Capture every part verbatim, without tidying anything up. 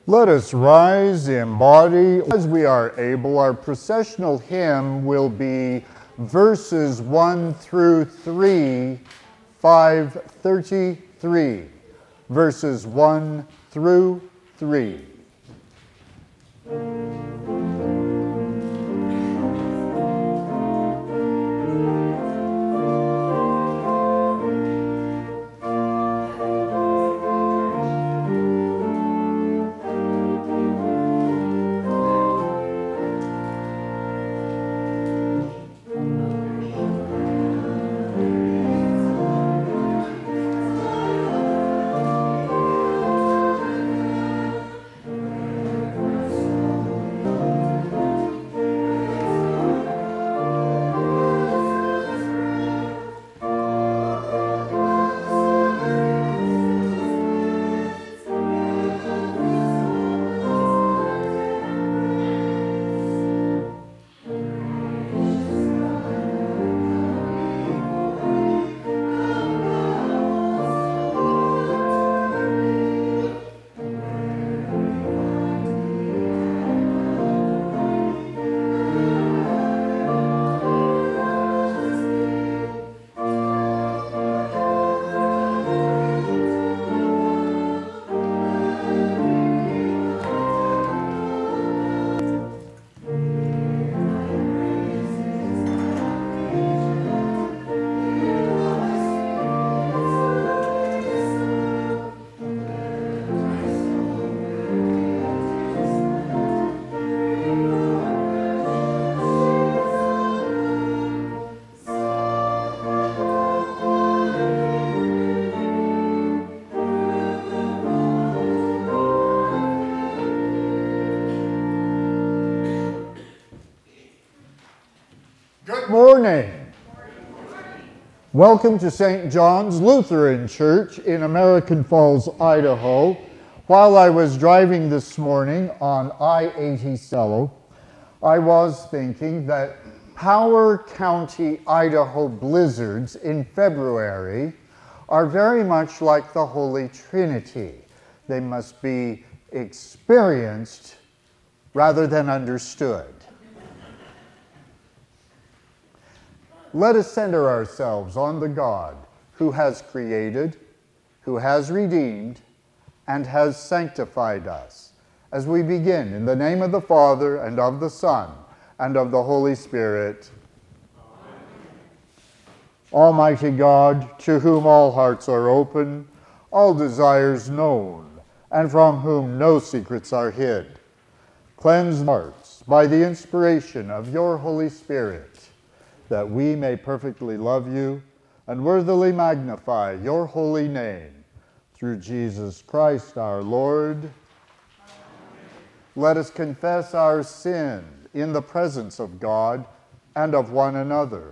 Let us rise in body as we are able. Our processional hymn will be verses one through three, five thirty-three. Verses one through three. Good morning. Welcome to Saint John's Lutheran Church in American Falls, Idaho. While I was driving this morning on I eighty-seven, I was thinking that Power County, Idaho blizzards in February are very much like the Holy Trinity. They must be experienced rather than understood. Let us center ourselves on the God who has created, who has redeemed, and has sanctified us. As we begin, in the name of the Father, and of the Son, and of the Holy Spirit. Amen. Almighty God, to whom all hearts are open, all desires known, and from whom no secrets are hid, cleanse hearts by the inspiration of your Holy Spirit, that we may perfectly love you and worthily magnify your holy name, through Jesus Christ our Lord. Amen. Let us confess our sin in the presence of God and of one another.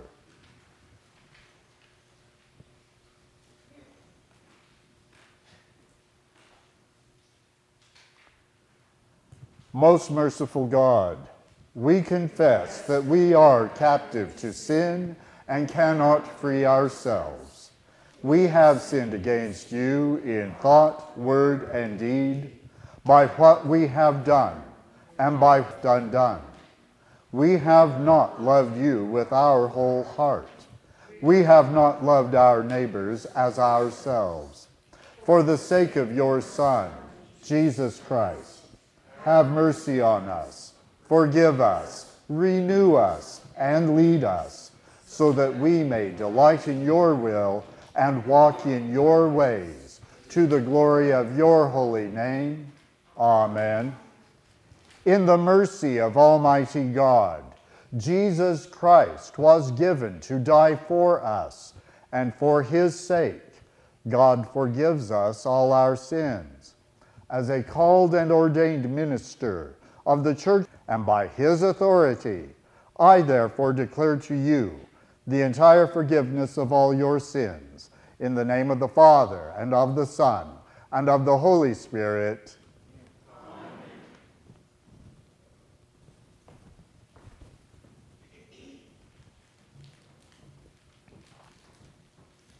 Most merciful God, we confess that we are captive to sin and cannot free ourselves. We have sinned against you in thought, word, and deed, by what we have done and by what undone. We have not loved you with our whole heart. We have not loved our neighbors as ourselves. For the sake of your Son, Jesus Christ, have mercy on us. Forgive us, renew us, and lead us, so that we may delight in your will and walk in your ways, to the glory of your holy name. Amen. In the mercy of Almighty God, Jesus Christ was given to die for us, and for his sake, God forgives us all our sins. As a called and ordained minister of the church, and by his authority, I therefore declare to you the entire forgiveness of all your sins, in the name of the Father, and of the Son, and of the Holy Spirit. Amen.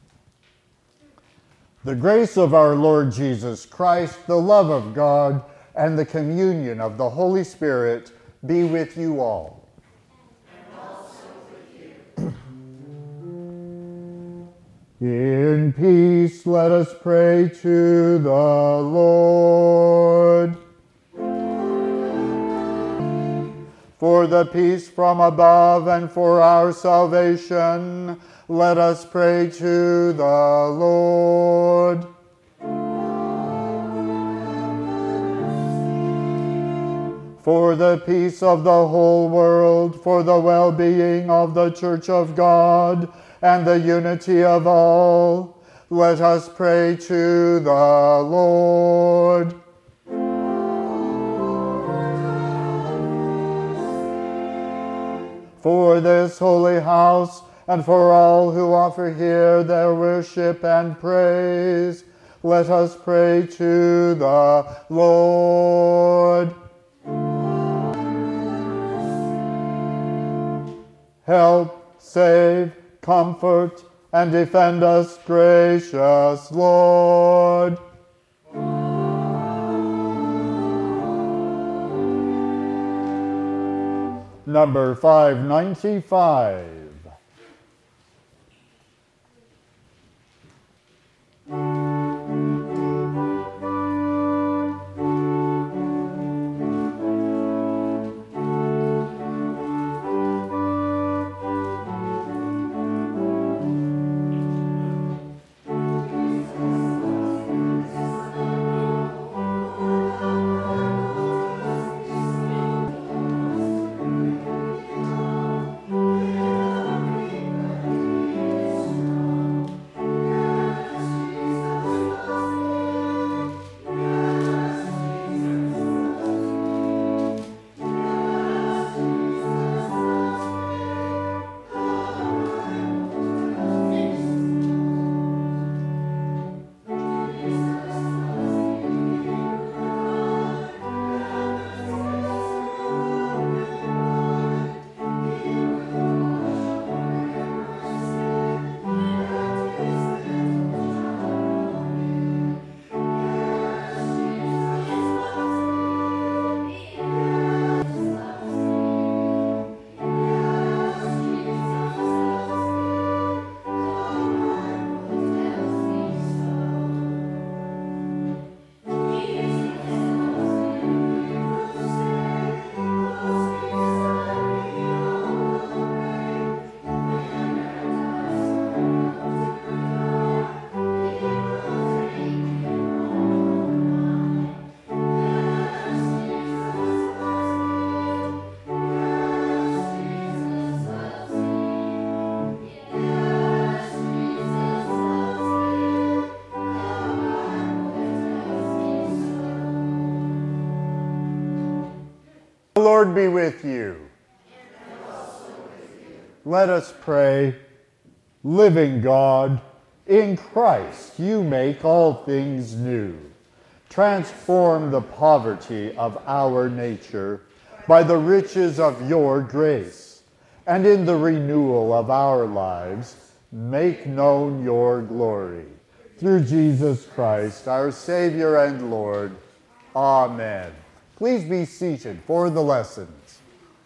The grace of our Lord Jesus Christ, the love of God, and the communion of the Holy Spirit be with you all. And also with you. In peace, let us pray to the Lord. For the peace from above and for our salvation, let us pray to the Lord. For the peace of the whole world, for the well-being of the Church of God, and the unity of all, let us pray to the Lord. For this holy house, and for all who offer here their worship and praise, let us pray to the Lord. Help, save, comfort, and defend us, gracious Lord. Number five ninety-five. The Lord be with you. And also with you. Let us pray. Living God, in Christ you make all things new. Transform the poverty of our nature by the riches of your grace, and in the renewal of our lives, make known your glory. Through Jesus Christ, our Savior and Lord. Amen. Please be seated for the lessons.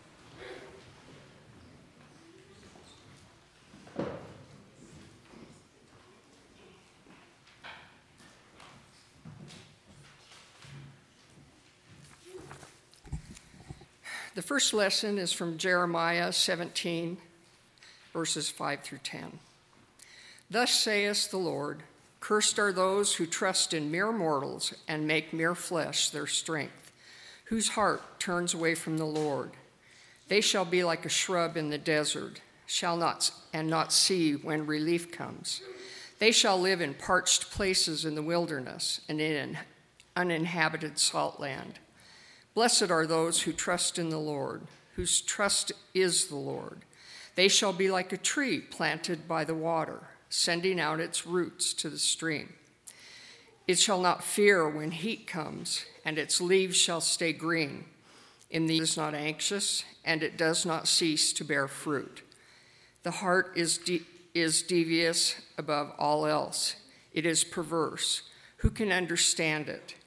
The first lesson is from Jeremiah seventeen, verses five through ten. Thus saith the Lord, cursed are those who trust in mere mortals and make mere flesh their strength, whose heart turns away from the Lord. They shall be like a shrub in the desert, shall not and not see when relief comes. They shall live in parched places in the wilderness and in an uninhabited salt land. Blessed are those who trust in the Lord, whose trust is the Lord. They shall be like a tree planted by the water, sending out its roots to the stream. It shall not fear when heat comes, and its leaves shall stay green. In the it is not anxious, and it does not cease to bear fruit. The heart is de- is devious above all else. It is perverse. Who can understand it?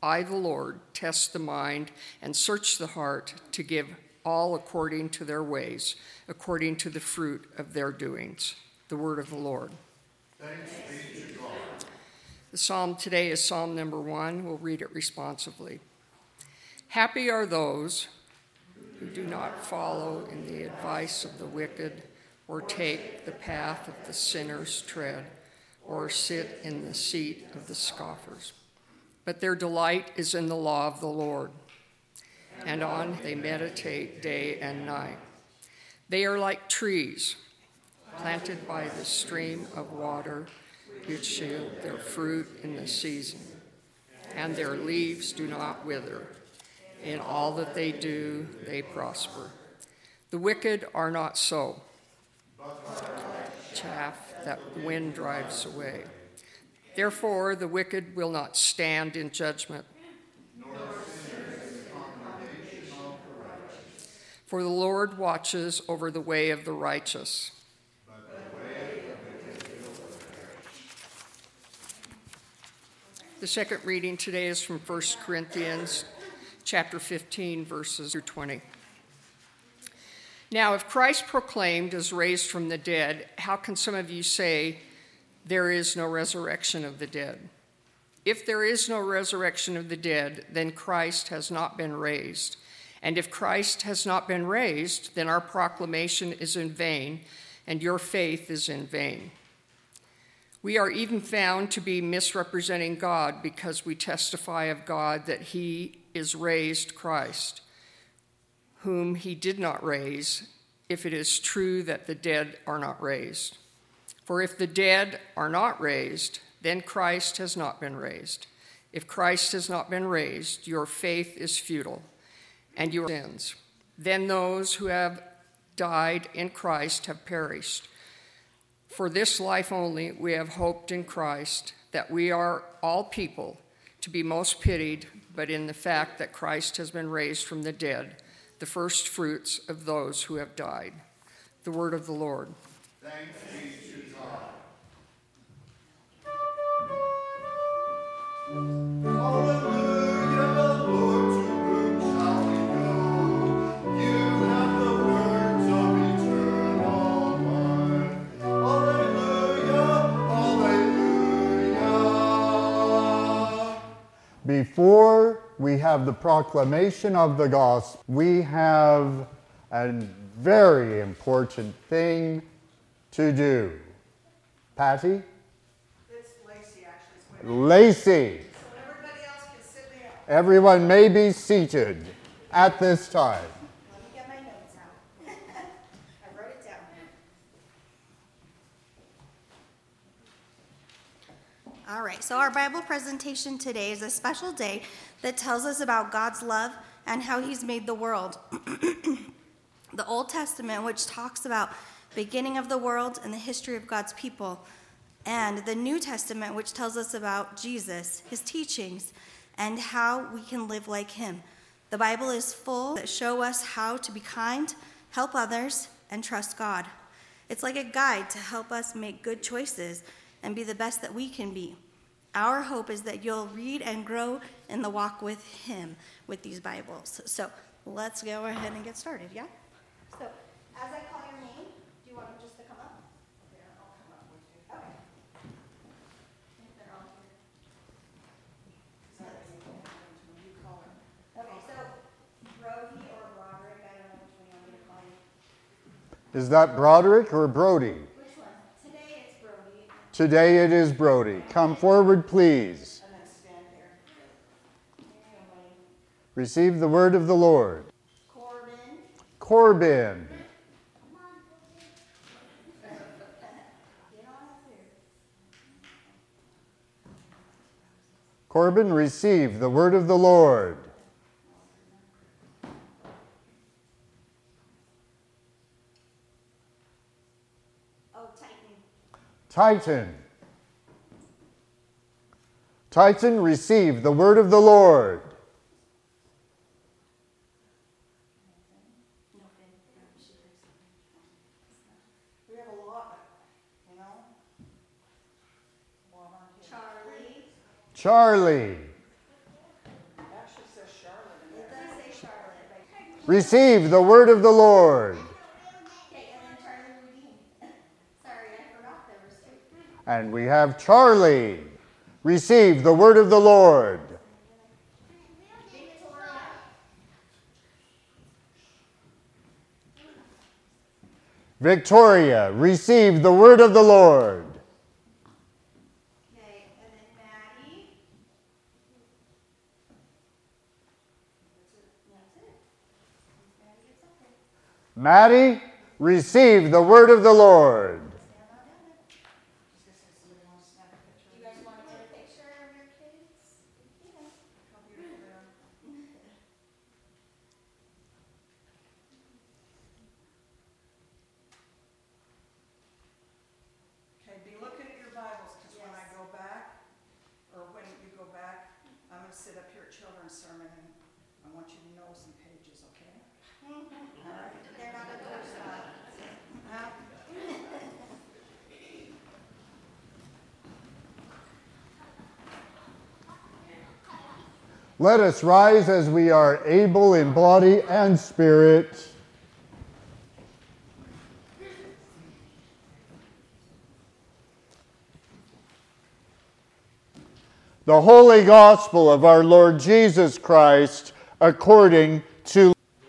I, the Lord, test the mind and search the heart to give all according to their ways, according to the fruit of their doings. The word of the Lord. Thanks be to God. The psalm today is Psalm number one. We'll read it responsively. Happy are those who do not follow in the advice of the wicked, or take the path of the sinner's tread, or sit in the seat of the scoffers. But their delight is in the law of the Lord, and on they meditate day and night. They are like trees planted by the stream of water, which yield their fruit in the season, and their leaves do not wither. In all that they do, they prosper. The wicked are not so. Chaff that the wind drives away. Therefore, the wicked will not stand in judgment, for the Lord watches over the way of the righteous. The second reading today is from First Corinthians chapter fifteen, verses through twenty. Now, if Christ proclaimed is raised from the dead, how can some of you say there is no resurrection of the dead? If there is no resurrection of the dead, then Christ has not been raised. And if Christ has not been raised, then our proclamation is in vain, and your faith is in vain. We are even found to be misrepresenting God because we testify of God that he is raised Christ, whom he did not raise, if it is true that the dead are not raised. For if the dead are not raised, then Christ has not been raised. If Christ has not been raised, your faith is futile, and your sins. Then those who have died in Christ have perished. For this life only we have hoped in Christ, that we are all people to be most pitied, but in the fact that Christ has been raised from the dead, the first fruits of those who have died. The word of the Lord. Thanks be to God. Hallelujah, Lord, to whom shall we go? You have the words of eternal life. Hallelujah, hallelujah. Before we have the proclamation of the gospel, we have a very important thing to do. Patty? It's Lacey, actually. It's Lacey. So everybody else can sit down. Everyone may be seated at this time. Let me get my notes out. I wrote it down. All right, so our Bible presentation today is a special day that tells us about God's love and how he's made the world. The Old Testament, which talks about beginning of the world and the history of God's people, and the New Testament, which tells us about Jesus, his teachings, and how we can live like him. The Bible is full that show us how to be kind, help others, and trust God. It's like a guide to help us make good choices and be the best that we can be. Our hope is that you'll read and grow in the walk with him with these Bibles. So let's go ahead and get started, yeah? So as I call your name, do you want them just to come up? Yeah, I'll come up with you. Okay. If they're all here. You call it. Okay, so Brody or Broderick, I don't know which one you want me to call you. Is that Broderick or Brody? Which one? Today it's Brody. Today it is Brody. Come forward, please. And then stand here. Here you go, buddy. Receive the word of the Lord. Corbin. Corbin. Get on up here. Corbin, receive the word of the Lord. Oh, Titan. Titan. Titan, receive the word of the Lord. No, Finn. No, she thinks so. We have a lot, you know? Charlie. Charlie. receive the word of the Lord. Okay, and then Charlie Woodine. Sorry, I forgot there was two. And we have Charlie, receive the word of the Lord. Victoria, receive the word of the Lord. Okay, and then Maddie. That's it. Maddie gets up there. Maddie, receive the word of the Lord. You guys want to get a picture of your kids? Yeah. Okay, be looking at your Bibles, because when I go back, or when you go back, I'm going to sit up here at children's sermon, and I want you to know some pages, okay? All right? They're not a door stop. Huh? Let us rise as we are able in body and spirit. The Holy Gospel of our Lord Jesus Christ according to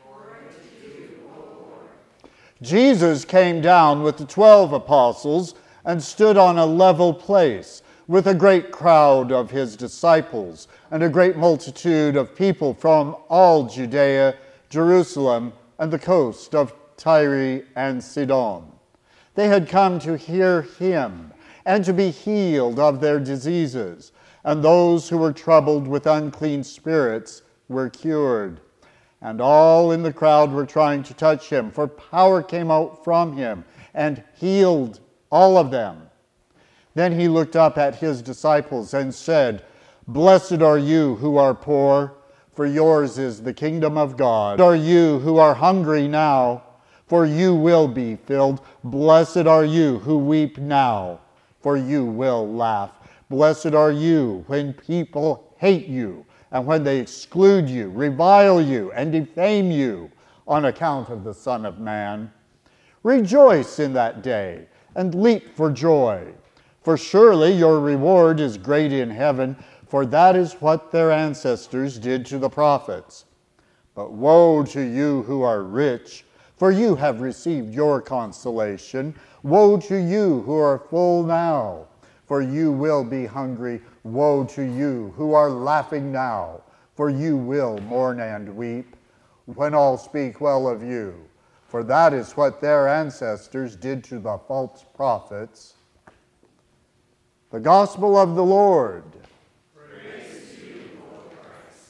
Jesus came down with the twelve apostles and stood on a level place with a great crowd of his disciples and a great multitude of people from all Judea, Jerusalem, and the coast of Tyre and Sidon. They had come to hear him and to be healed of their diseases, and those who were troubled with unclean spirits were cured. And all in the crowd were trying to touch him, for power came out from him and healed all of them. Then he looked up at his disciples and said, "Blessed are you who are poor, for yours is the kingdom of God. Blessed are you who are hungry now, for you will be filled. Blessed are you who weep now, for you will laugh. Blessed are you when people hate you, and when they exclude you, revile you, and defame you on account of the Son of Man. Rejoice in that day, and leap for joy. For surely your reward is great in heaven, for that is what their ancestors did to the prophets. But woe to you who are rich, for you have received your consolation. Woe to you who are full now, for you will be hungry. Woe to you who are laughing now, for you will mourn and weep when all speak well of you. For that is what their ancestors did to the false prophets." The Gospel of the Lord. Praise to you, Lord Christ.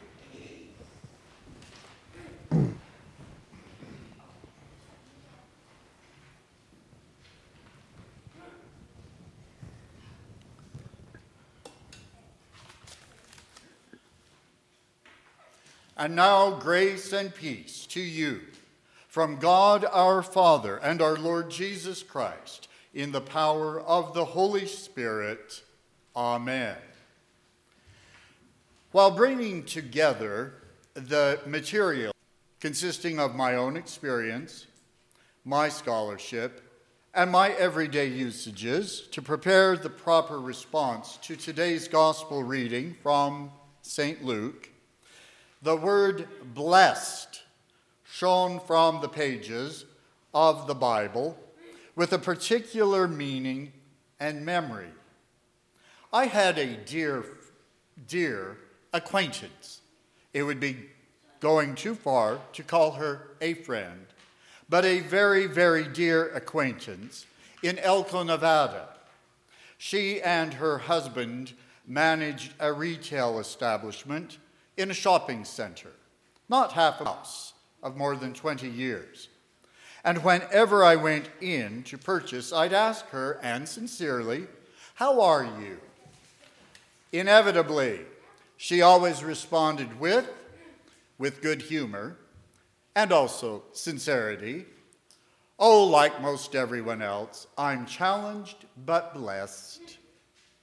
And now grace and peace to you from God our Father and our Lord Jesus Christ, in the power of the Holy Spirit. Amen. While bringing together the material consisting of my own experience, my scholarship, and my everyday usages to prepare the proper response to today's gospel reading from Saint Luke, the word blessed shone from the pages of the Bible with a particular meaning and memory. I had a dear, dear acquaintance. It would be going too far to call her a friend, but a very, very dear acquaintance in Elko, Nevada. She and her husband managed a retail establishment in a shopping center, not half a house of more than twenty years. And whenever I went in to purchase, I'd ask her, and sincerely, "How are you?" Inevitably, she always responded with, with good humor, and also sincerity, "Oh, like most everyone else, I'm challenged but blessed."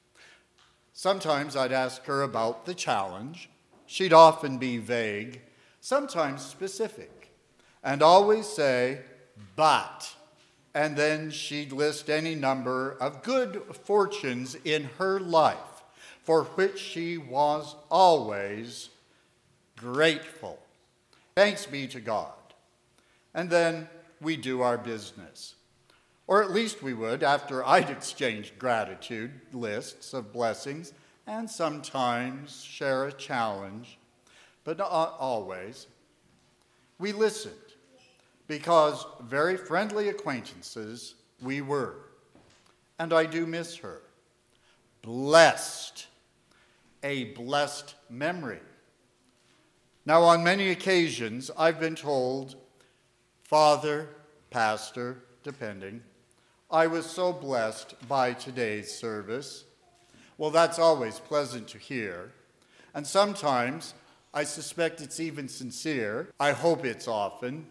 Sometimes I'd ask her about the challenge. She'd often be vague, sometimes specific, and always say, but, and then she'd list any number of good fortunes in her life for which she was always grateful. Thanks be to God. And then we do our business. Or at least we would after I'd exchanged gratitude lists of blessings and sometimes share a challenge, but not always. We listened because very friendly acquaintances we were. And I do miss her. Blessed. A blessed memory. Now, on many occasions, I've been told, Father, Pastor, depending, I was so blessed by today's service. Well, that's always pleasant to hear. And sometimes, I suspect it's even sincere. I hope it's often.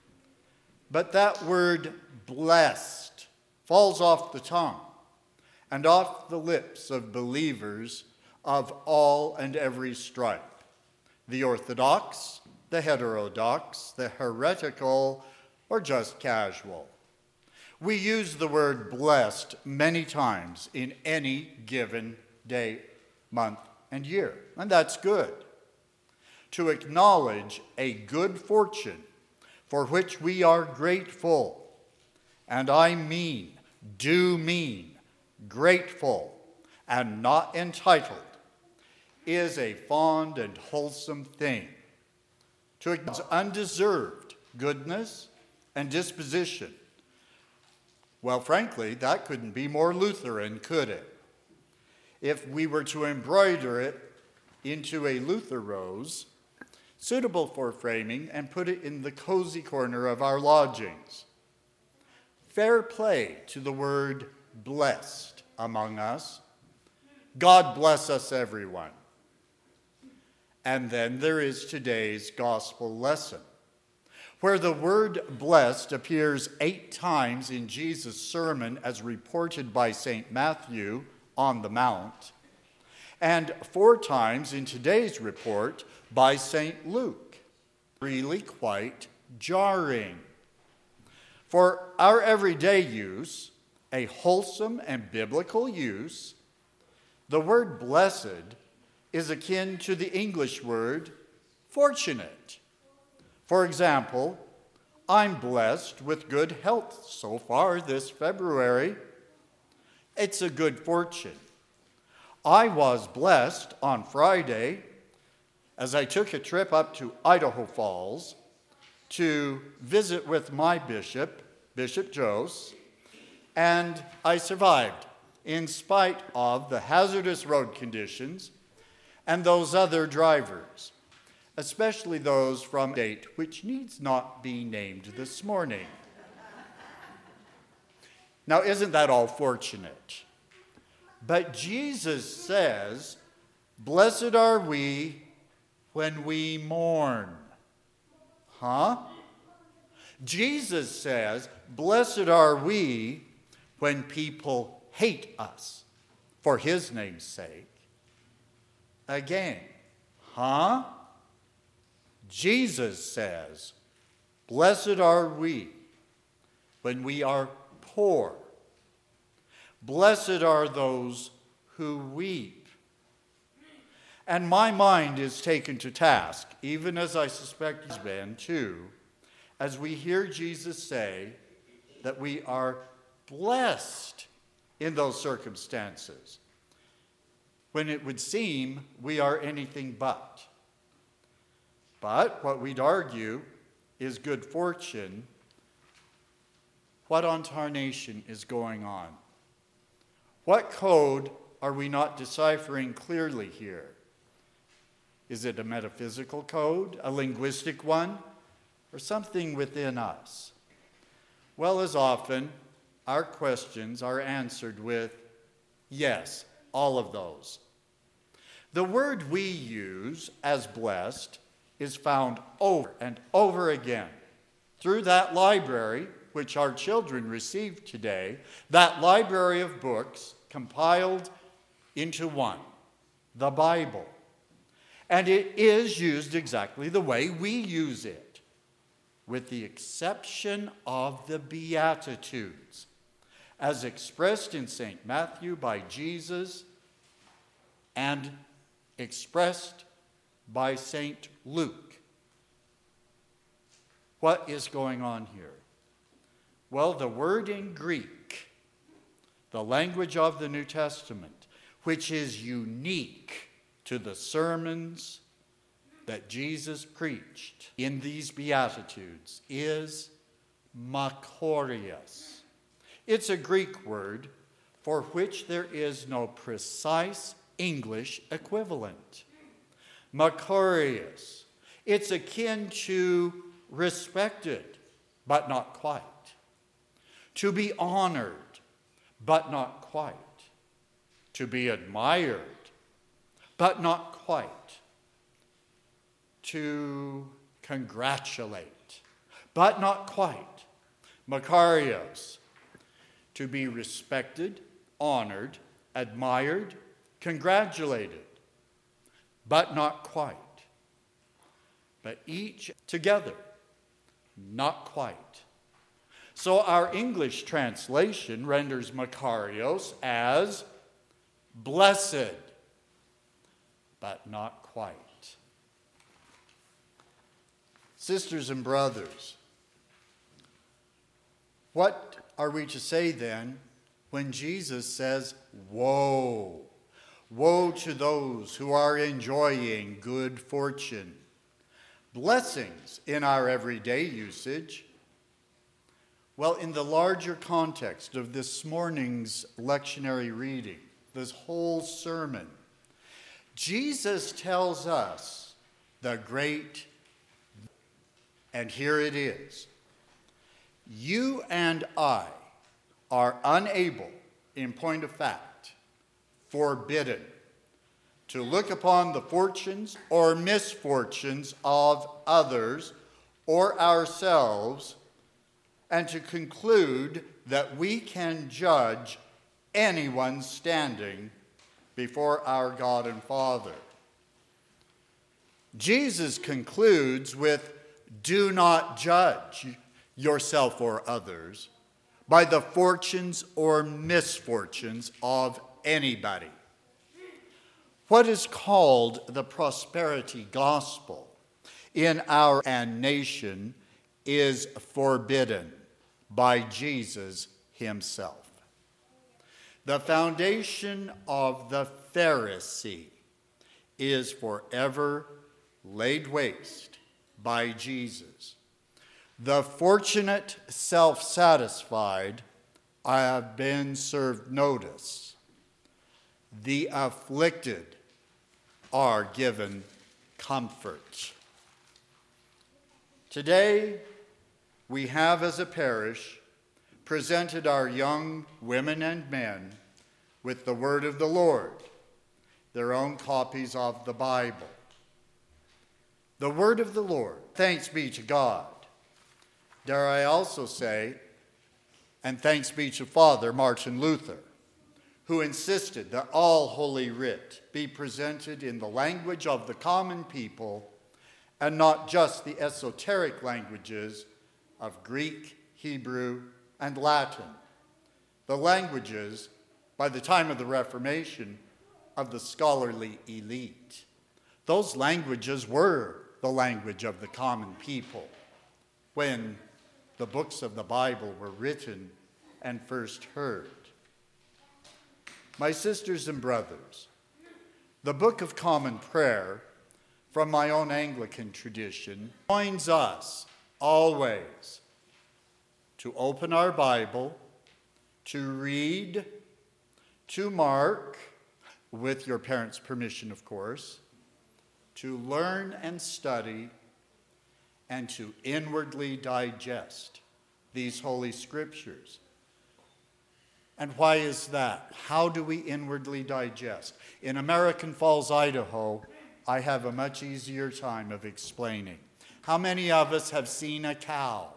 But that word blessed falls off the tongue and off the lips of believers of all and every stripe. The orthodox, the heterodox, the heretical, or just casual. We use the word blessed many times in any given day, month, and year, and that's good. To acknowledge a good fortune for which we are grateful, and I mean, do mean, grateful and not entitled, is a fond and wholesome thing. To acknowledge undeserved goodness and disposition, well, frankly, that couldn't be more Lutheran, could it? If we were to embroider it into a Luther rose, suitable for framing, and put it in the cozy corner of our lodgings. Fair play to the word blessed among us. God bless us, everyone. And then there is today's gospel lesson, where the word blessed appears eight times in Jesus' sermon as reported by Saint Matthew on the Mount, and four times in today's report by Saint Luke. Really quite jarring. For our everyday use, a wholesome and biblical use, the word blessed is akin to the English word fortunate. For example, I'm blessed with good health so far this February. It's a good fortune. I was blessed on Friday as I took a trip up to Idaho Falls to visit with my bishop, Bishop Jose, and I survived in spite of the hazardous road conditions and those other drivers, especially those from a state which needs not be named this morning. Now, isn't that all fortunate? But Jesus says, blessed are we when we mourn. Huh? Jesus says, blessed are we when people hate us for his name's sake. Again, huh? Jesus says, blessed are we when we are poor. Blessed are those who weep. And my mind is taken to task, even as I suspect has been too, as we hear Jesus say that we are blessed in those circumstances, when it would seem we are anything but. But what we'd argue is good fortune. What on tarnation is going on? What code are we not deciphering clearly here? Is it a metaphysical code, a linguistic one, or something within us? Well, as often, our questions are answered with yes, all of those. The word we use as blessed is found over and over again through that library which our children received today, that library of books compiled into one, the Bible. And it is used exactly the way we use it, with the exception of the Beatitudes, as expressed in Saint Matthew by Jesus and expressed by Saint Luke. What is going on here? Well, the word in Greek, the language of the New Testament, which is unique to the sermons that Jesus preached in these Beatitudes, is makarios. It's a Greek word for which there is no precise English equivalent. Makarios. It's akin to respected, but not quite. To be honored, but not quite. To be admired, but not quite. To congratulate, but not quite. Makarios. To be respected, honored, admired, congratulated, but not quite. But each together, not quite. So our English translation renders makarios as blessed, but not quite. Sisters and brothers, what are we to say then when Jesus says, woe, woe to those who are enjoying good fortune, blessings in our everyday usage? Well, in the larger context of this morning's lectionary reading, this whole sermon, Jesus tells us the great, and here it is. You and I are unable, in point of fact, forbidden, to look upon the fortunes or misfortunes of others or ourselves and to conclude that we can judge anyone standing before our God and Father. Jesus concludes with, do not judge yourself or others by the fortunes or misfortunes of anybody. What is called the prosperity gospel in our and nation is forbidden by Jesus himself. The foundation of the Pharisee is forever laid waste by Jesus. The fortunate self-satisfied have been served notice. The afflicted are given comfort. Today, we have as a parish presented our young women and men with the word of the Lord, their own copies of the Bible. The word of the Lord, thanks be to God. Dare I also say, and thanks be to Father Martin Luther, who insisted that all Holy Writ be presented in the language of the common people and not just the esoteric languages of Greek, Hebrew, and Latin, the languages, by the time of the Reformation, of the scholarly elite. Those languages were the language of the common people when the books of the Bible were written and first heard. My sisters and brothers, the Book of Common Prayer, from my own Anglican tradition, joins us always to open our Bible, to read, to mark, with your parents' permission, of course, to learn and study, and to inwardly digest these Holy Scriptures. And why is that? How do we inwardly digest? In American Falls, Idaho, I have a much easier time of explaining. How many of us have seen a cow?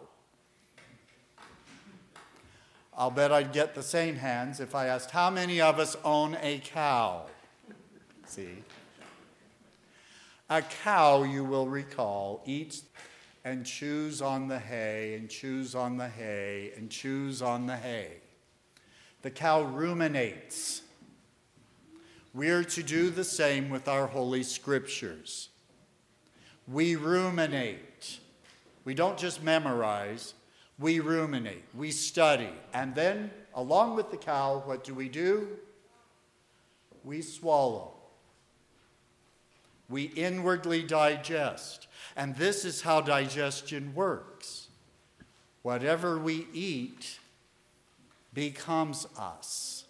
I'll bet I'd get the same hands if I asked, how many of us own a cow? See? A cow, you will recall, eats and chews on the hay and chews on the hay and chews on the hay. The cow ruminates. We're to do the same with our Holy Scriptures. We ruminate. We don't just memorize, we ruminate, we study. And then, along with the cow, what do we do? We swallow. We inwardly digest. And this is how digestion works. Whatever we eat becomes us.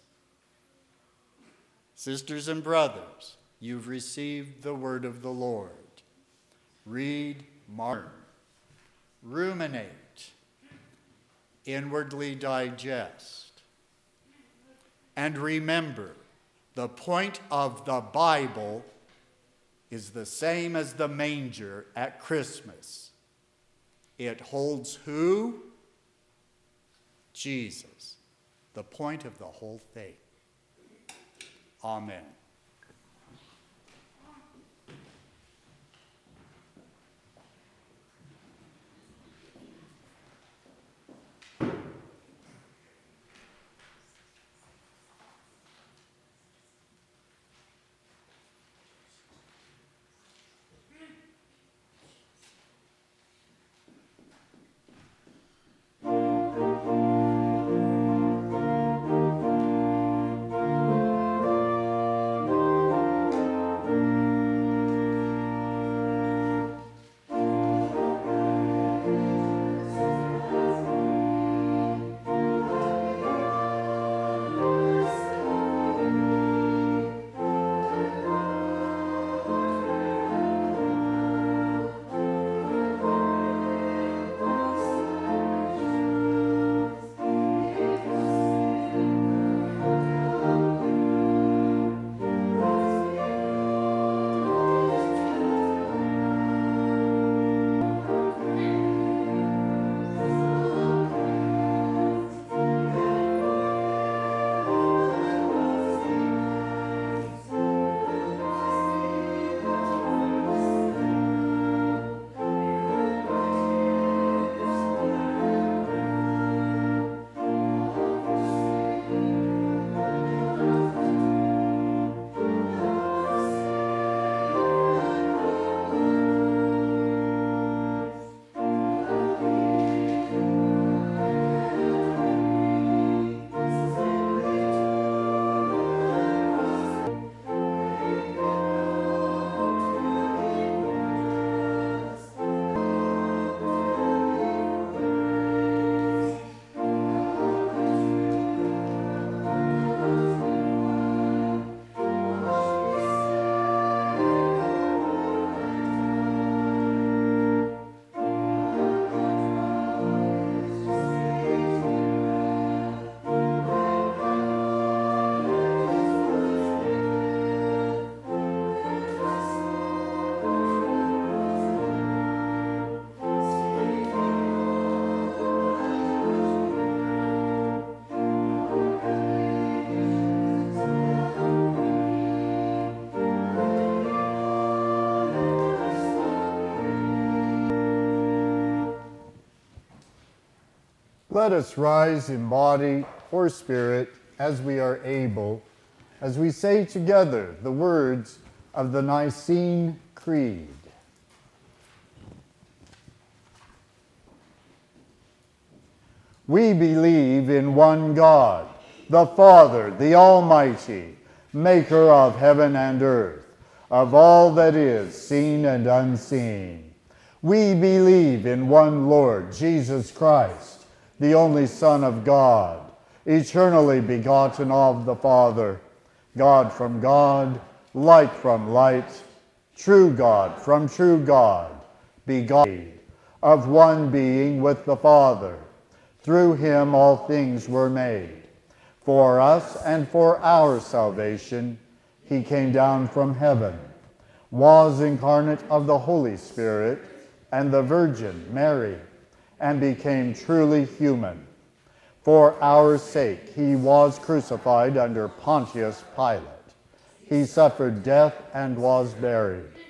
Sisters and brothers, you've received the word of the Lord. Read, mark, ruminate, inwardly digest. And remember, the point of the Bible is the same as the manger at Christmas. It holds who? Jesus, the point of the whole thing. Amen. Let us rise in body or spirit as we are able, as we say together the words of the Nicene Creed. We believe in one God, the Father, the Almighty, maker of heaven and earth, of all that is seen and unseen. We believe in one Lord, Jesus Christ, the only Son of God, eternally begotten of the Father, God from God, light from light, true God from true God, begotten of one being with the Father. Through him all things were made. For us and for our salvation, he came down from heaven, was incarnate of the Holy Spirit and the Virgin Mary, and became truly human. For our sake he was crucified under Pontius Pilate. He suffered death and was buried.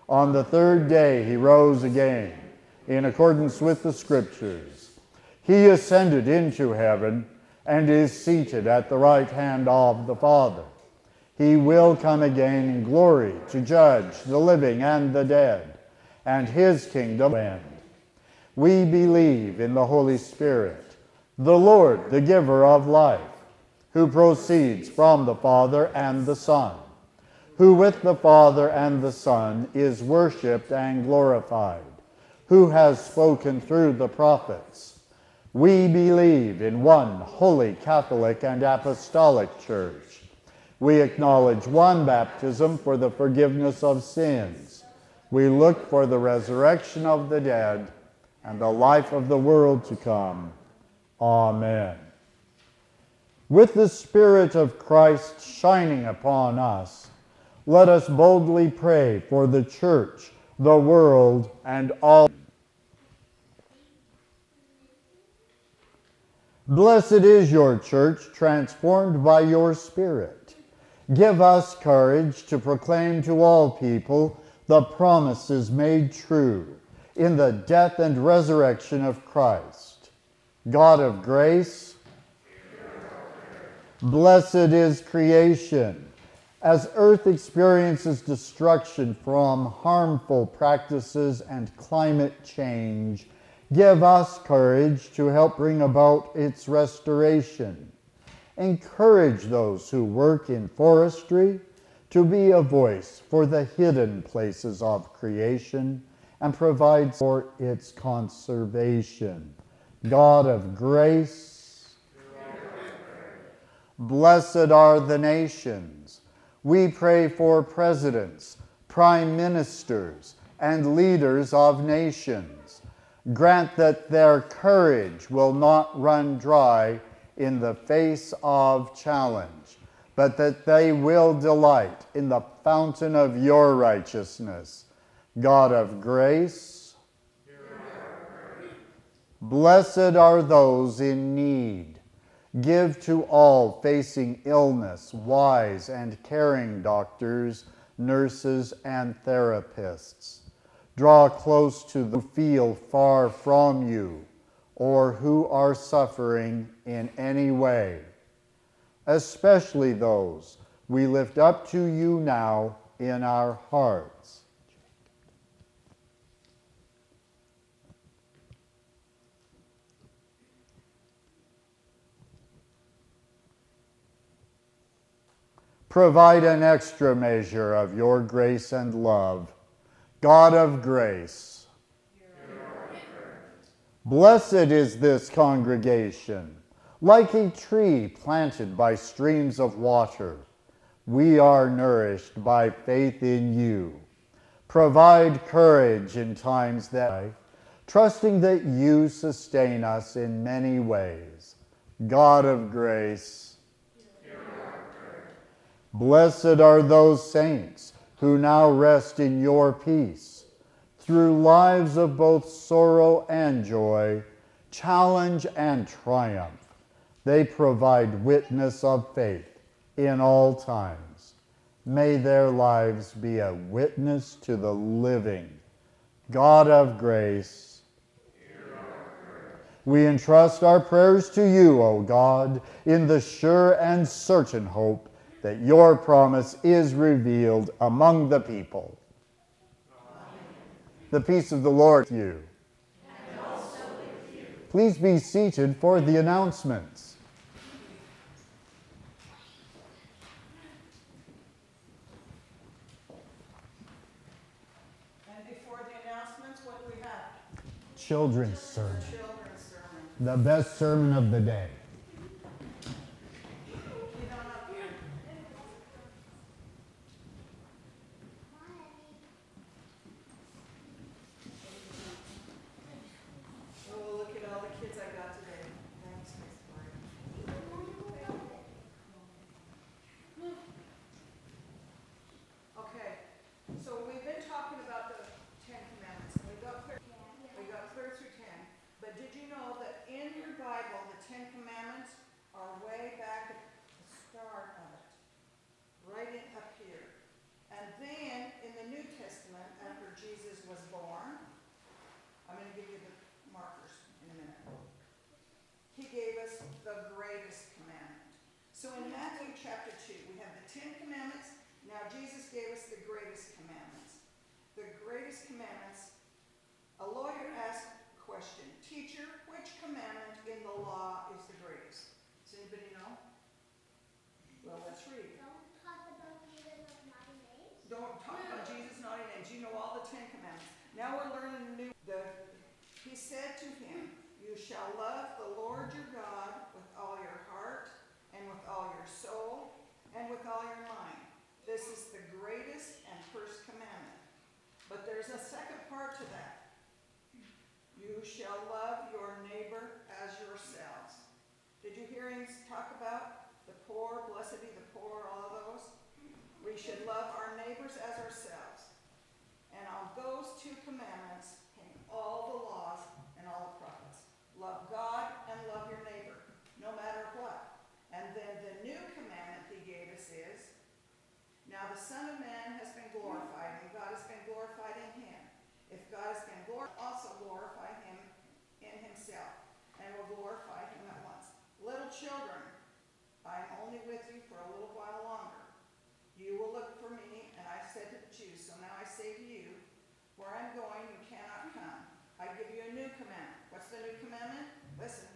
On the third day he rose again, in accordance with the Scriptures. He ascended into heaven and is seated at the right hand of the Father. He will come again in glory to judge the living and the dead, and his kingdom will end. We believe in the Holy Spirit, the Lord, the giver of life, who proceeds from the Father and the Son, who with the Father and the Son is worshipped and glorified, who has spoken through the prophets. We believe in one holy Catholic and Apostolic Church. We acknowledge one baptism for the forgiveness of sins. We look for the resurrection of the dead and the life of the world to come. Amen. With the Spirit of Christ shining upon us, let us boldly pray for the Church, the world, and all. Blessed is your Church, transformed by your Spirit. Give us courage to proclaim to all people the promises made true in the death and resurrection of Christ. God of grace, blessed is creation. As earth experiences destruction from harmful practices and climate change, give us courage to help bring about its restoration. Encourage those who work in forestry to be a voice for the hidden places of creation and provide for its conservation. God of grace, blessed are the nations. We pray for presidents, prime ministers, and leaders of nations. Grant that their courage will not run dry in the face of challenge, but that they will delight in the fountain of your righteousness. God of grace, blessed are those in need. Give to all facing illness wise and caring doctors, nurses, and therapists. Draw close to those who feel far from you or who are suffering in any way, especially those we lift up to you now in our hearts. Provide an extra measure of your grace and love. God of grace, blessed is this congregation. Like a tree planted by streams of water, we are nourished by faith in you. Provide courage in times that, trusting that you sustain us in many ways. God of grace, blessed are those saints who now rest in your peace. Through lives of both sorrow and joy, challenge and triumph, they provide witness of faith in all times. May their lives be a witness to the living. God of grace, we entrust our prayers to you, O God, in the sure and certain hope that your promise is revealed among the people. The peace of the Lord with you. And also with you. Please be seated for the announcements. And before the announcements, what do we have? Children's sermon. Children's sermon. The best sermon of the day. Get on up here. Oh, look at all the kids I got today. Thanks, Miss Lori. Okay, so we've been talking about the Ten Commandments. We got clear, we got clear through ten. But did you know that in your Bible, the Ten Commandments Jesus was born. I'm going to give you the markers in a minute. He gave us the greatest commandment. So in Matthew chapter two, we have the Ten Commandments. Now Jesus gave us the greatest commandments. The greatest commandments. A lawyer asked a question, "Teacher, which commandment in the law is the greatest?" Does anybody know? Well, let's read. Don't talk about Jesus of naughty names. Don't talk about Jesus' naughty names. You know all the Ten Commandments. Now we're learning the new. The, he said to him, "You shall love the Lord your God with all your heart and with all your soul and with all your mind. This is the greatest and first commandment. But there's a second part to that. You shall love your neighbor as yourselves." Did you hear him talk about the poor, blessed be the poor, all of those? We should love our neighbors as ourselves. And on those two commandments hang all the laws and all the prophets. Love God and love your neighbor, no matter what. And then the new commandment he gave us is, now the Son of Man has been glorified, and God has been glorified in him. If God has been glorified, also glorify him in himself, and will glorify him at once. Little children, I am only with you for a little while longer. You will look for me, and I said to the Jews, so now I say to you, where I'm going, you cannot come. I give you a new commandment. What's the new commandment? Listen.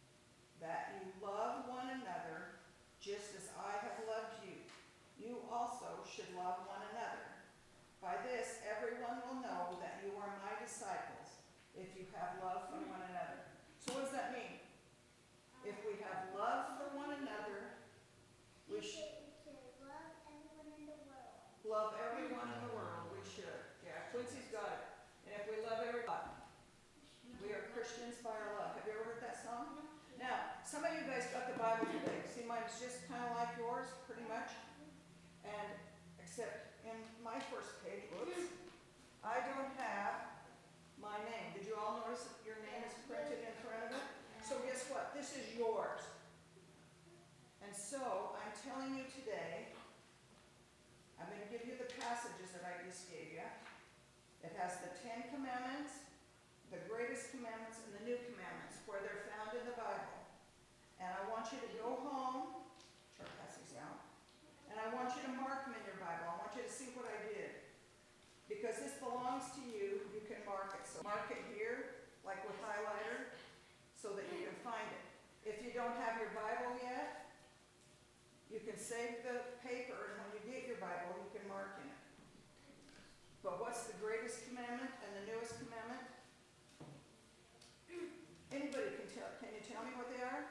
That you love one another just as I have loved you. You also should love one another. By this, everyone will know that you are my disciples, if you have love for one another. So what does that mean? If we have love for one another, we should love everyone in the world. Love everyone in the world. We should. Yeah, Quincy's got it. And if we love everybody, we are Christians by our love. Have you ever heard that song? Now, some of you guys got the Bible today. See, mine's just kind of like yours, pretty much. And except in my first page, whoops, I don't have my name. Did you all notice that your name is printed in front of it? So guess what? This is yours. And so I'm telling you today, I'm going to give you the passages that I just gave you. It has the Ten Commandments, the greatest commandments, and the new commandments, where they're found in the Bible. And I want you to go home, try to pass these out, and I want you to mark them in your Bible. I want you to see what I did. Because this belongs to you, you can mark it. So mark it here, like with highlighter, so that you can find it. If you don't have your Bible yet, you can save the paper, and when you get your Bible, you can mark in it. But what's the greatest commandment and the newest commandment? Anybody can tell, can you tell me what they are?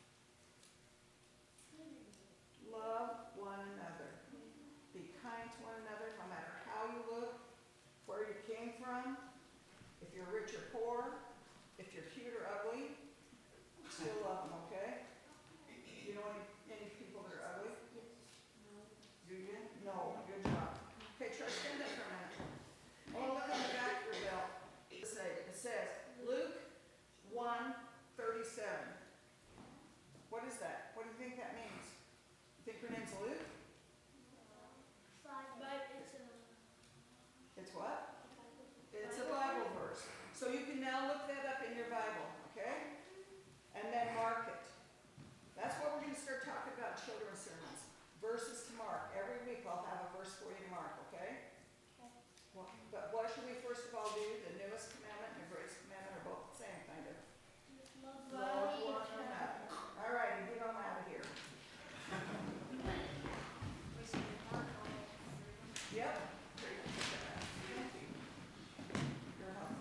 Love one another. Be kind to one another, no matter how you look, where you came from, if you're rich or poor, if you're cute or ugly, still love them, okay? You know any, any people that are ugly? Do you? No. Good job. Okay, try to stand up for a minute. I want to look on the back of your belt. It says, it says Luke one thirty-seven. What is that? What do you think that means? You think her name's Luke? But it's a... It's what? It's a Bible verse. So you can now look that up in your Bible, okay? And then mark it. That's what we're going to start talking about in children's sermons. Verses to mark. Every week I'll have a verse for you to mark, okay? Okay. Well, but what should we first of all do? The newest commandment and the greatest commandment are both the same, kind of. Love one another. All right, get on out of here. Yep. Thank you. You're home.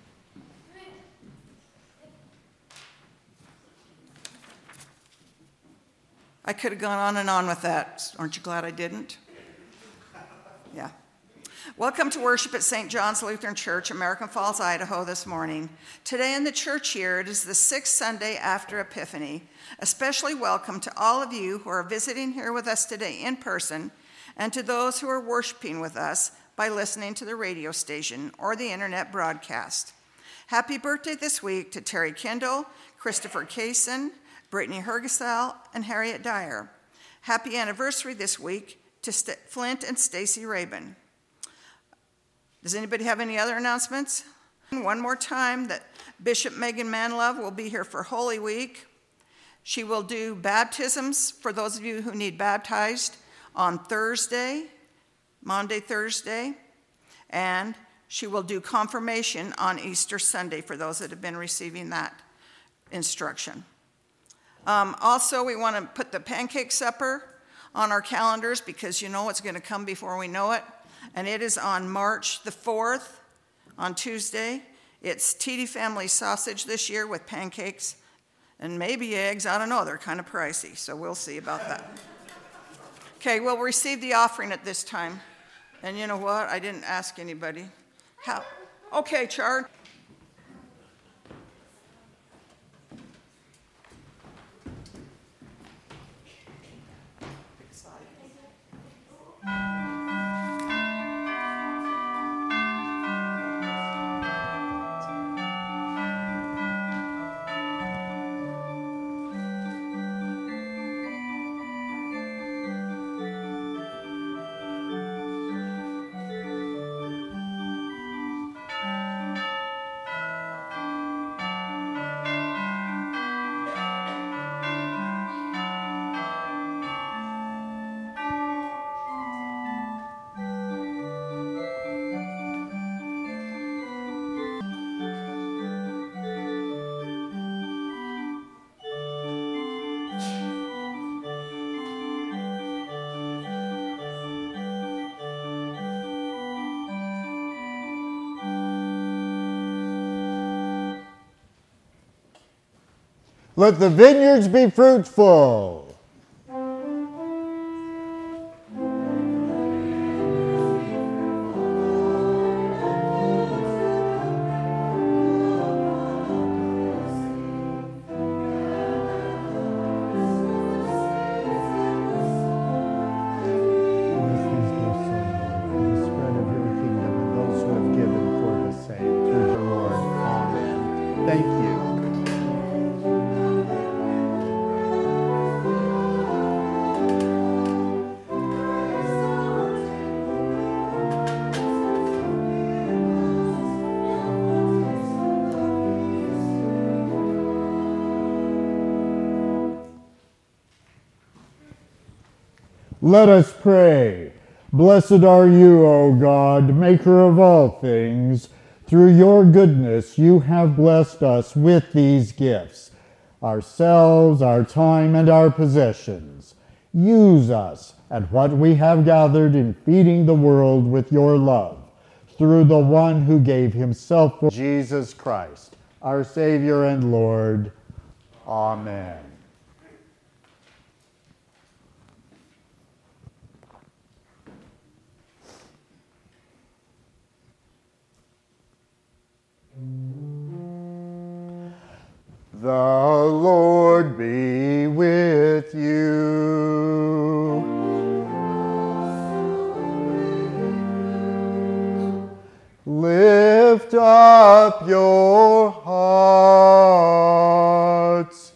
I could have gone on and on with that. Aren't you glad I didn't? Yeah. Welcome to worship at Saint John's Lutheran Church, American Falls, Idaho this morning. Today in the church year, it is the sixth Sunday after Epiphany. Especially welcome to all of you who are visiting here with us today in person, and to those who are worshiping with us by listening to the radio station or the internet broadcast. Happy birthday this week to Terry Kendall, Christopher Kaysen, Brittany Hergesell, and Harriet Dyer. Happy anniversary this week to St- Flint and Stacy Rabin. Does anybody have any other announcements? One more time that Bishop Megan Manlove will be here for Holy Week. She will do baptisms for those of you who need baptized on Thursday, Maundy Thursday, and she will do confirmation on Easter Sunday for those that have been receiving that instruction. Um, also, we want to put the pancake supper on our calendars because you know it's going to come before we know it. And it is on March the fourth, on Tuesday. It's T D family sausage this year with pancakes and maybe eggs. I don't know. They're kind of pricey, so we'll see about that. Okay, we'll receive the offering at this time. And you know what? I didn't ask anybody. How? Okay, Chard. Let the vineyards be fruitful. Thank you. Let us pray. Blessed are you, O God, maker of all things. Through your goodness you have blessed us with these gifts, ourselves, our time, and our possessions. Use us and what we have gathered in feeding the world with your love, through the one who gave himself for Jesus Christ, our Savior and Lord. Amen. The Lord be with you. Lift up your hearts.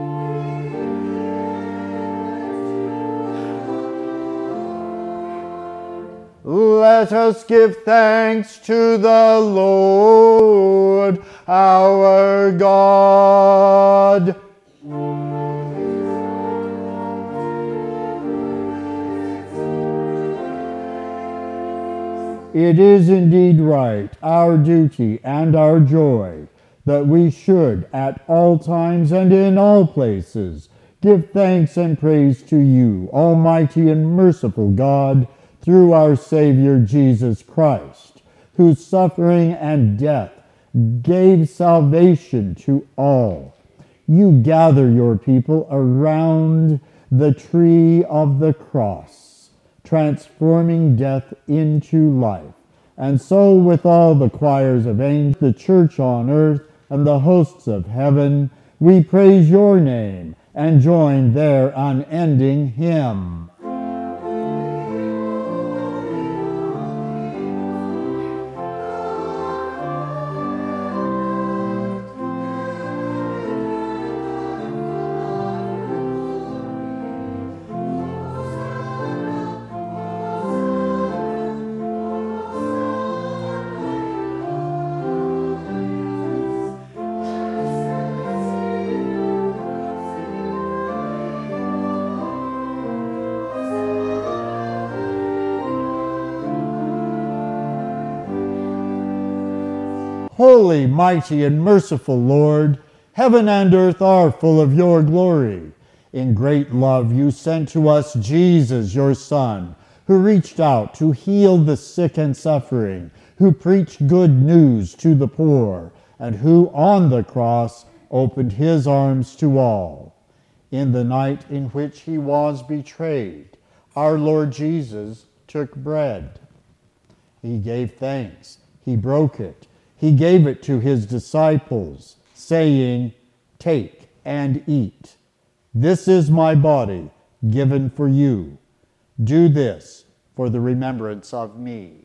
Let us give thanks to the Lord our God. It is indeed right, our duty and our joy, that we should at all times and in all places give thanks and praise to you, Almighty and merciful God, through our Savior Jesus Christ, whose suffering and death gave salvation to all. You gather your people around the tree of the cross, transforming death into life. And so with all the choirs of angels, the church on earth, and the hosts of heaven, we praise your name and join their unending hymn. Holy, mighty, and merciful Lord, heaven and earth are full of your glory. In great love you sent to us Jesus, your Son, who reached out to heal the sick and suffering, who preached good news to the poor, and who on the cross opened his arms to all. In the night in which he was betrayed, our Lord Jesus took bread. He gave thanks. He broke it. He gave it to his disciples, saying, "Take and eat. This is my body given for you. Do this for the remembrance of me."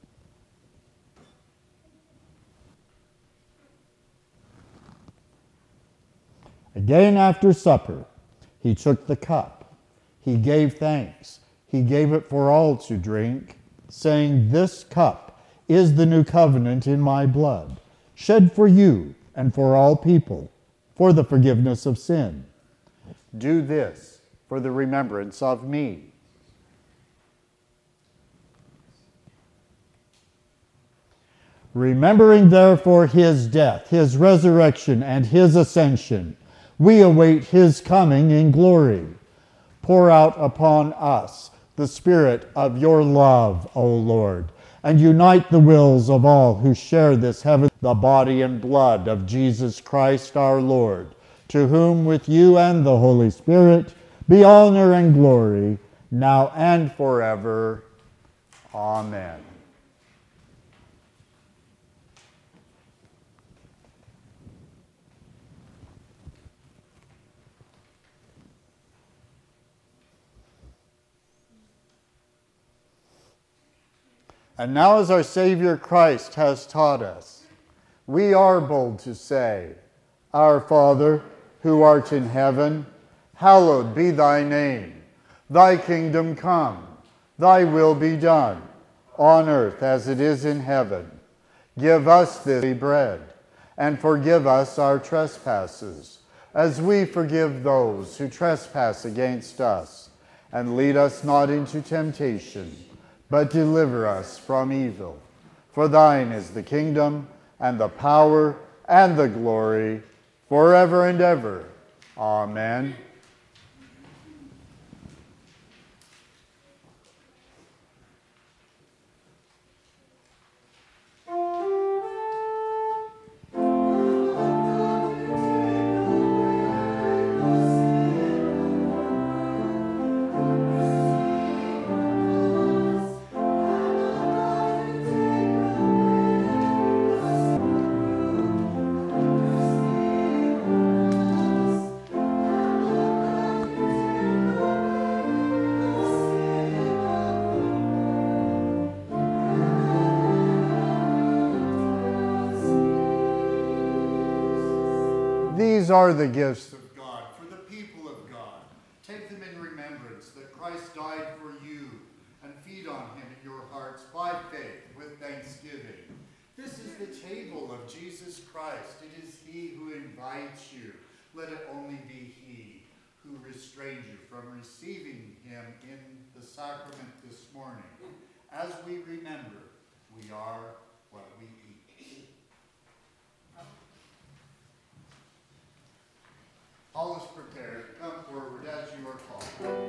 Again after supper, he took the cup. He gave thanks. He gave it for all to drink, saying, "This cup is the new covenant in my blood, shed for you and for all people, for the forgiveness of sin. Do this for the remembrance of me." Remembering therefore his death, his resurrection, and his ascension, we await his coming in glory. Pour out upon us the Spirit of your love, O Lord, and unite the wills of all who share this heaven, the body and blood of Jesus Christ our Lord, to whom with you and the Holy Spirit be honor and glory, now and forever. Amen. And now, as our Savior Christ has taught us, we are bold to say, "Our Father, who art in heaven, hallowed be thy name. Thy kingdom come, thy will be done, on earth as it is in heaven. Give us this daily bread, and forgive us our trespasses, as we forgive those who trespass against us. And lead us not into temptation, but deliver us from evil. For thine is the kingdom, and the power, and the glory, forever and ever. Amen." These are the gifts of God for the people of God. Take them in remembrance that Christ died for you, and feed on him in your hearts by faith with thanksgiving. This is the table of Jesus Christ. It is he who invites you. Let it only be he who restrained you from receiving him in the sacrament this morning. As we remember, we are what we eat. All is prepared. Come forward as you are called.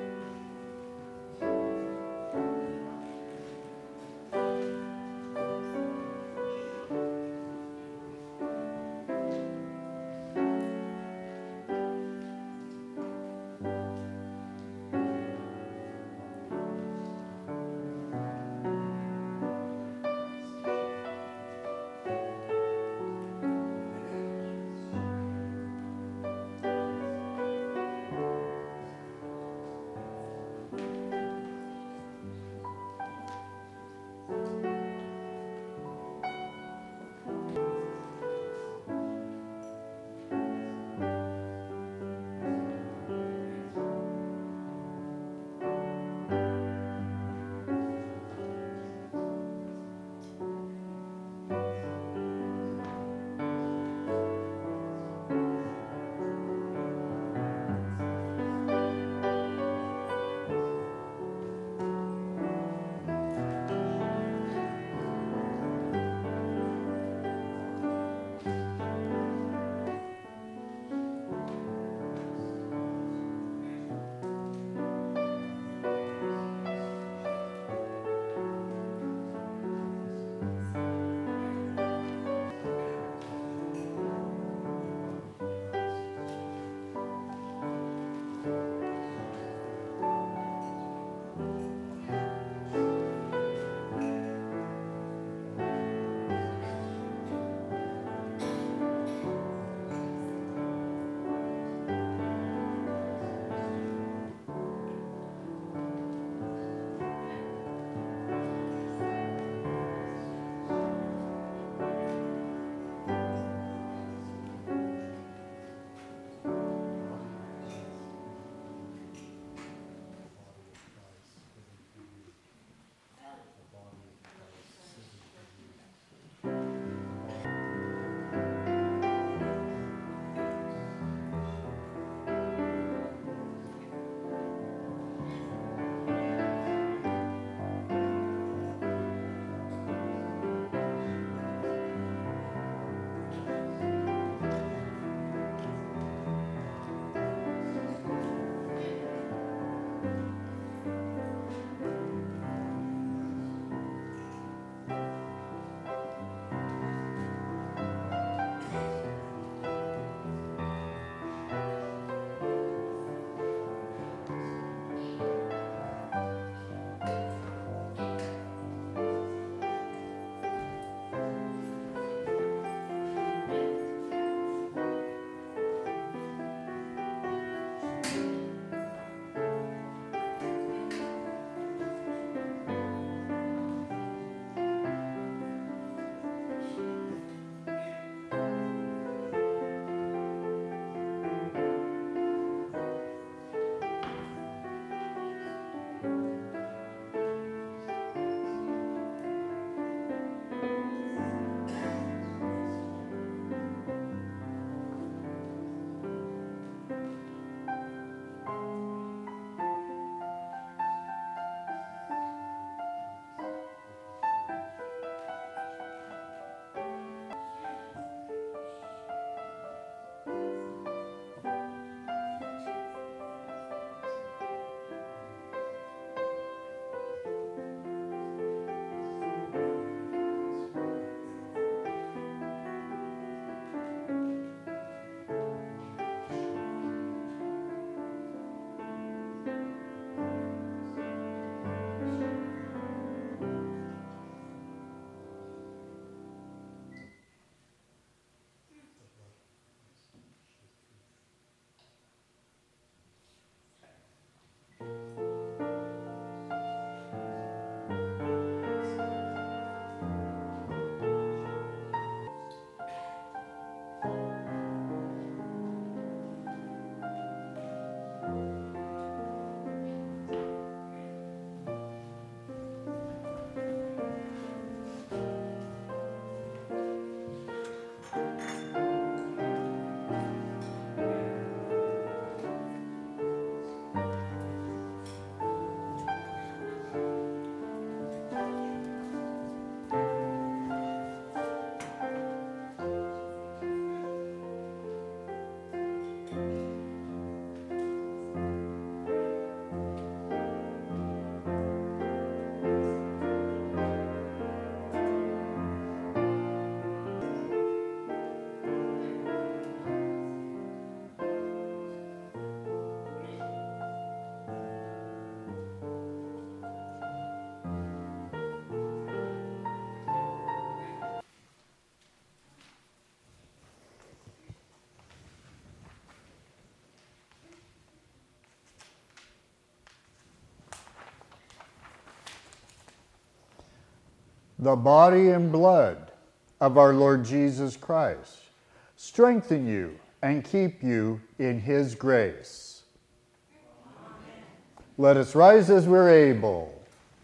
the body and blood of our Lord Jesus Christ, strengthen you and keep you in his grace. Amen. Let us rise as we're able.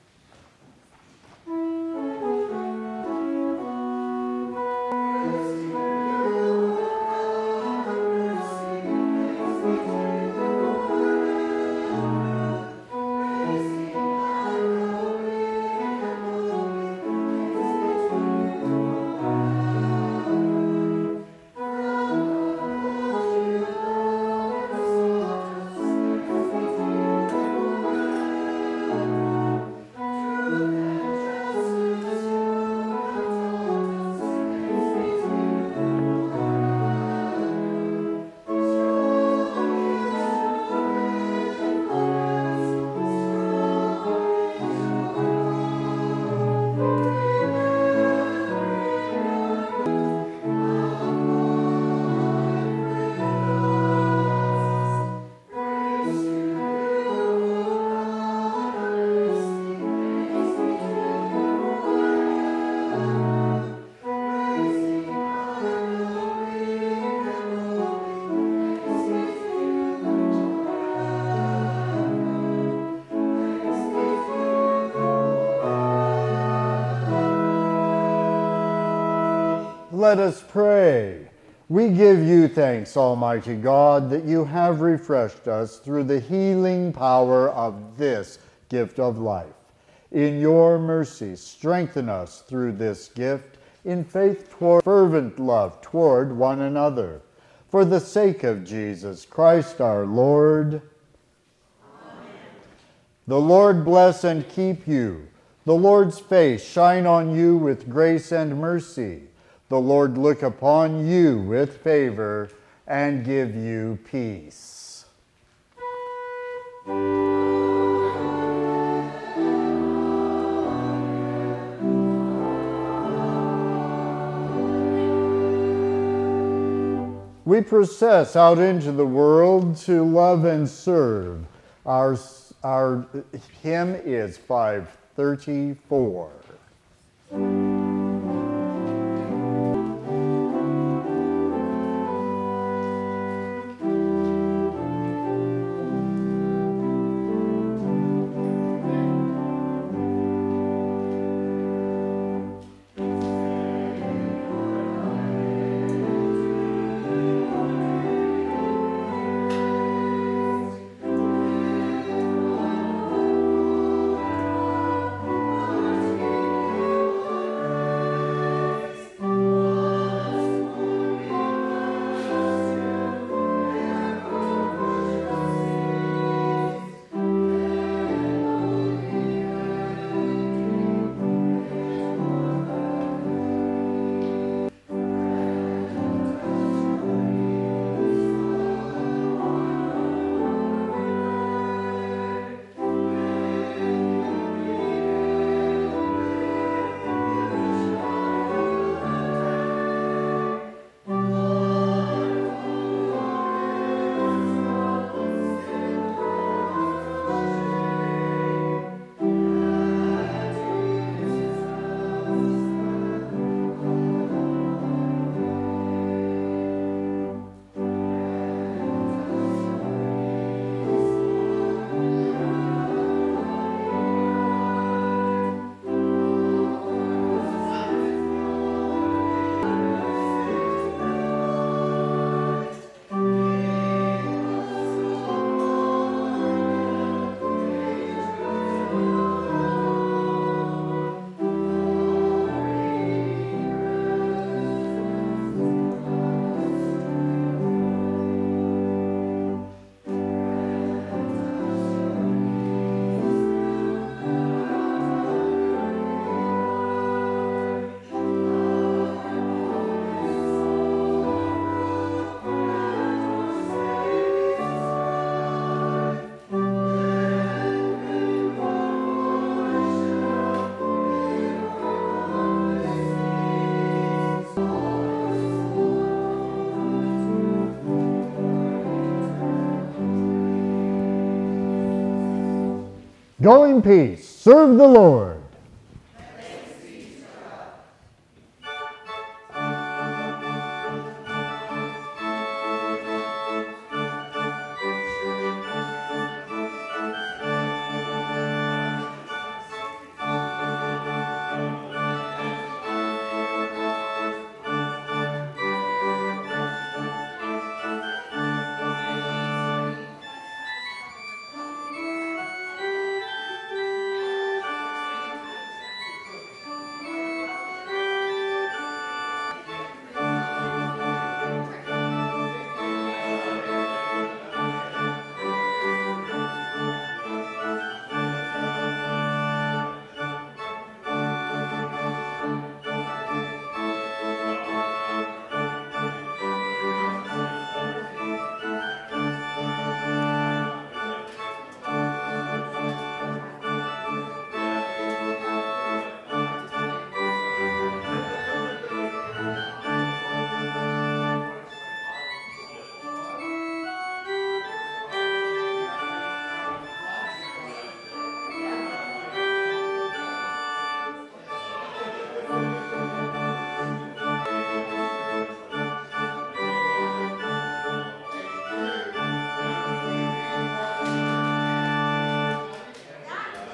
Let us pray. We give you thanks, Almighty God, that you have refreshed us through the healing power of this gift of life. In your mercy, strengthen us through this gift in faith toward fervent love toward one another. For the sake of Jesus Christ our Lord. Amen. The Lord bless and keep you. The Lord's face shine on you with grace and mercy. The Lord look upon you with favor and give you peace. We process out into the world to love and serve. Our, our hymn is five thirty-four. Go in peace. Serve the Lord.